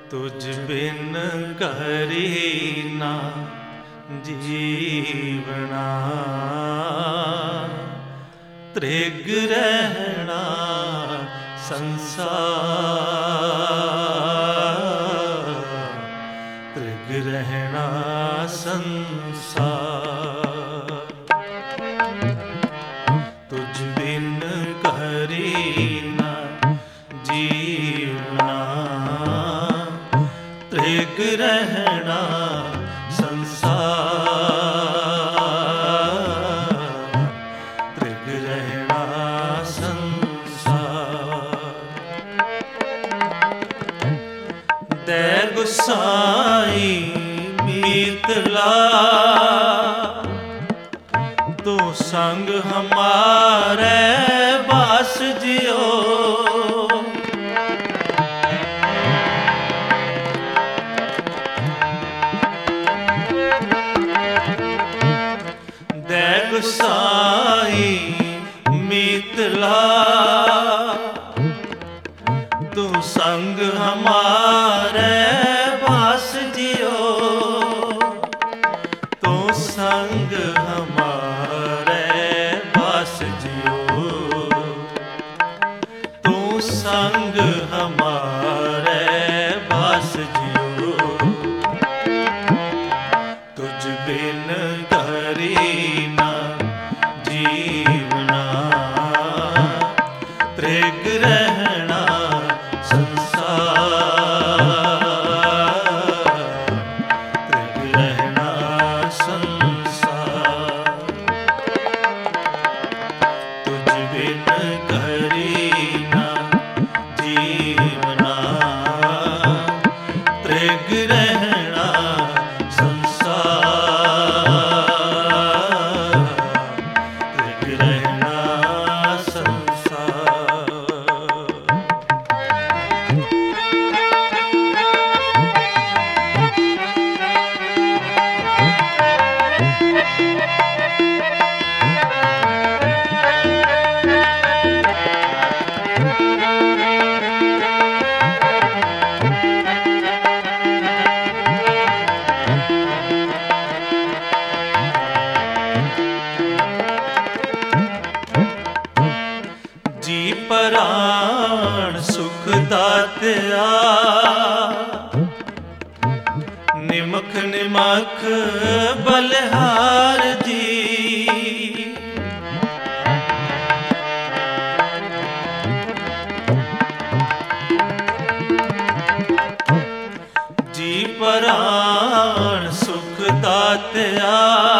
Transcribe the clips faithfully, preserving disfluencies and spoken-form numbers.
तुझ बिन करी ना जीवना, त्रिग रहना संसार, त्रिग रहना संसार। तुझ बिन करी ना जीवना, त्रिग रहना संसार, त्रिग रहना संसार। दै गुसाई मीतला, तो संग हमारे बास जियो। दै गुसाई मीतला, तू संग हमारे बास जियो। तू संग हमारे बास जियो, तू संग हमारे बास जियो। तुझ बिन करी ना जीवना, त्रिग रहना संसार, त्रिग रहना संसार। तुझ बिन करी ना जीवना, त्रिग रहना संसार, त्रिग रहना संसार। जी प्राण सुख दात्या, निमख निमख बलिहार जी। जी प्राण सुख दात्या,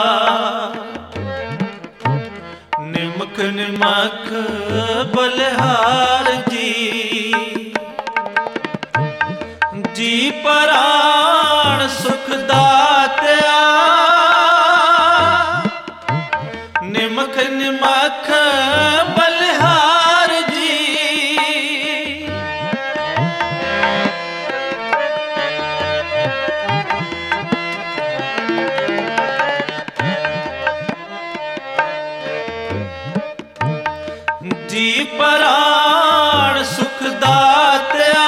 निमख निमख बलिहार जी। जी प्राण सुख दात्या, निमख निमख बलिहार जी। जी प्राण सुख दात्या,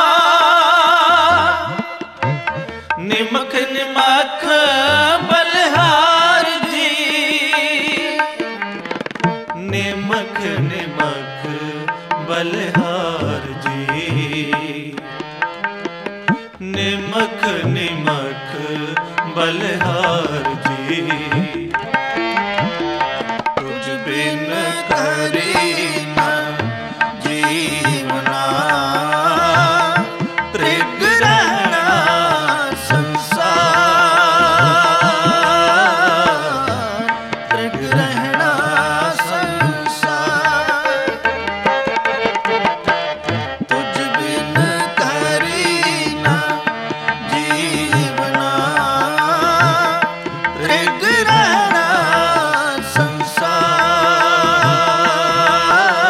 निमख निमख बलिहार जी। निमख निमख बलिहार जी, निमख निमख बलिहार जी। तुझ बिन करी ना जीवना, त्रिग रहना संसार, त्रिग रहना संसार। तुझ बिन करी ना जीवना, त्रिग रहना संसार,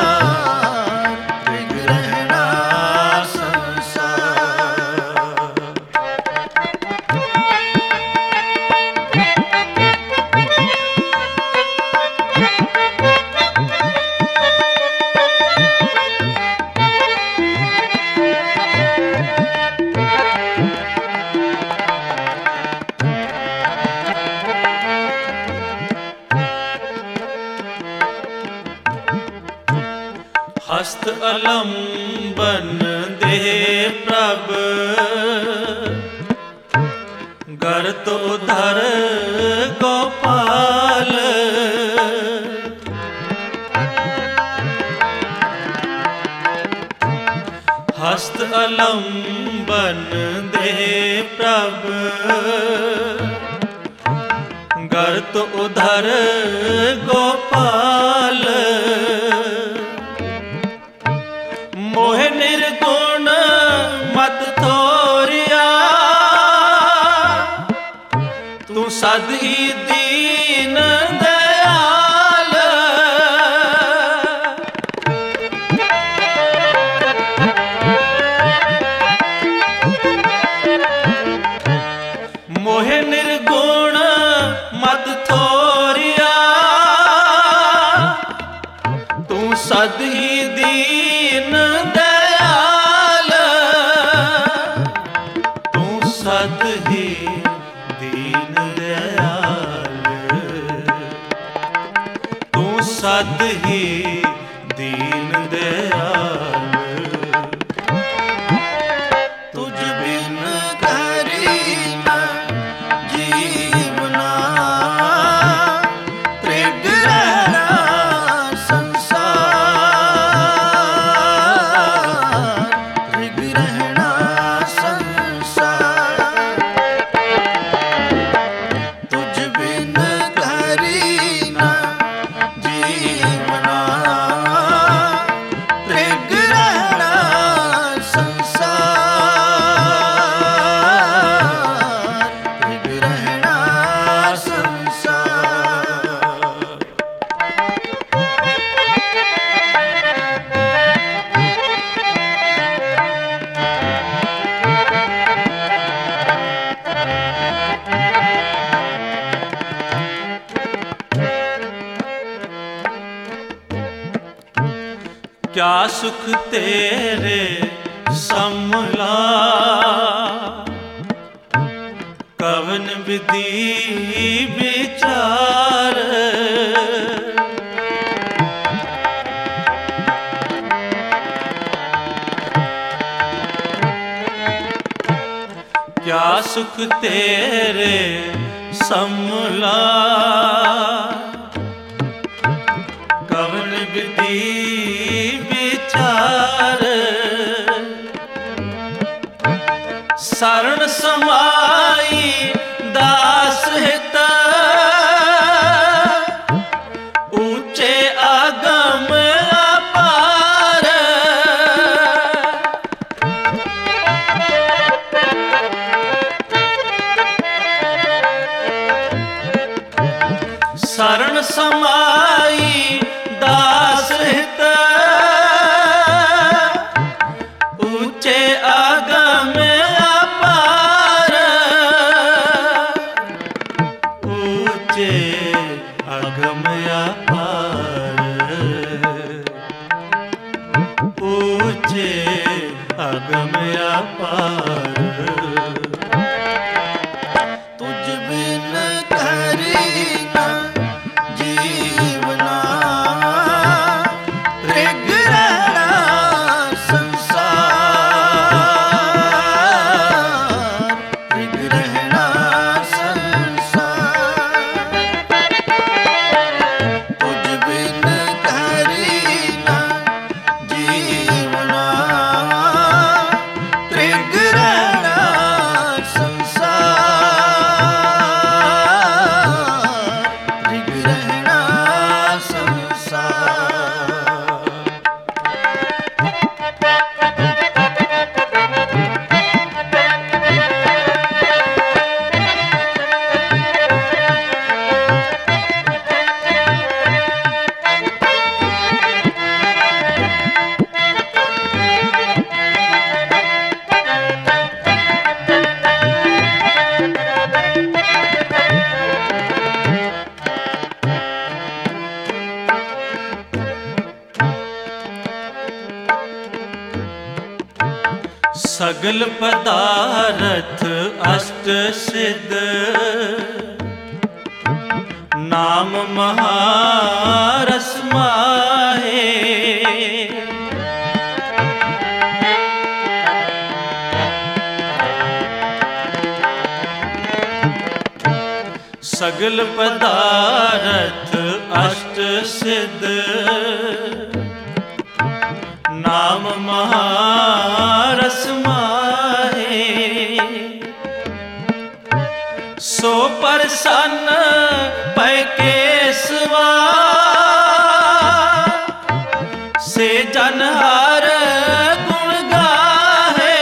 अलंबन दे प्रभ गर्त उधर गोपाल हस्त अलंबन दे प्रभ गर्त उधर गोपाल मोह निर्गुण मत थोरिया तू सद ही दीन दयाल मोह निर्गुण मत थोरिया तू सद ही दीन दयाल तू सद ही दीन दयाल तू सद ही दीन दयाल तुझ बिन करी ना जीवना त्रिग रहना संसार त्रिग रहना संसार तुझ बिन करी ना जीवना त्रिग रहना संसार त्रिग रहना संसार क्या सुख तेरे समला कवन विधि विचार क्या सुख तेरे समला कवन विधि विचार शरण समाई दास हित ऊंचे आगम अपार शरण समाई दास हित ऊंचे आगम अपार ऊंचे आगम अपार ऊंचे आगम अपार तुझ बिन करी ना जीवना त्रिग रहना संसार त्रिग रहना संसार तुझ बिन करी ना जीवना त्रिग रहना संसार त्रिग रहना संसार सगल पदारथ अष्ट सिद्ध नाम महारस माहे सगल पदारथ अष्ट सिद्ध नाम महारस माहे सो प्रसन्न पै केसवा से जन हर गुण गाहे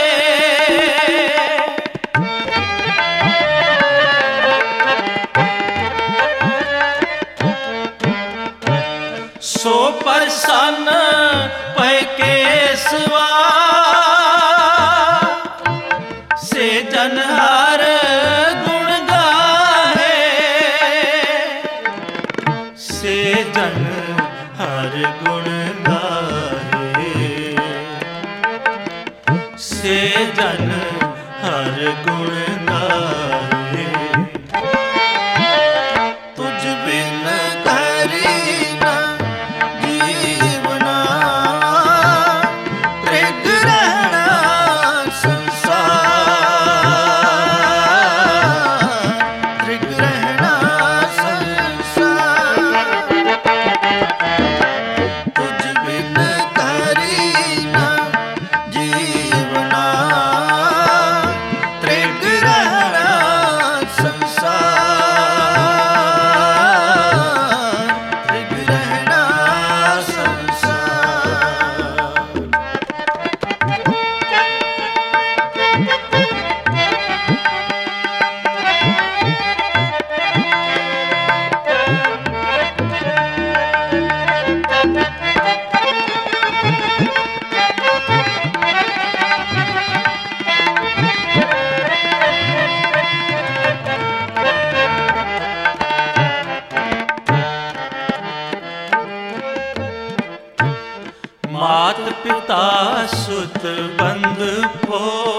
सो प्रसन्न पै केसवा से जन हर गुण गाहे से जन हर गुण से जन हर गुण गाए तुझ बिन धरी न जीवना त्रिग रहना संसार त्रिग रहना संसार तुझ बिन धरी न जीवना त्रिग रहना संसार त्रिग रहना संसार मात पिता सुत बंध पो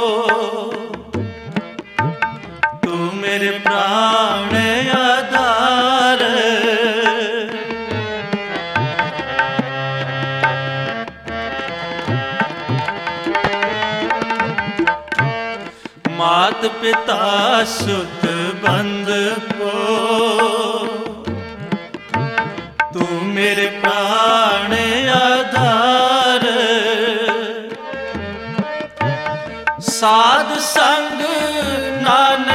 तू मेरे प्राण आधार मात पिता सुत बंध पो तू मेरे प्राण आधार साध संग नानक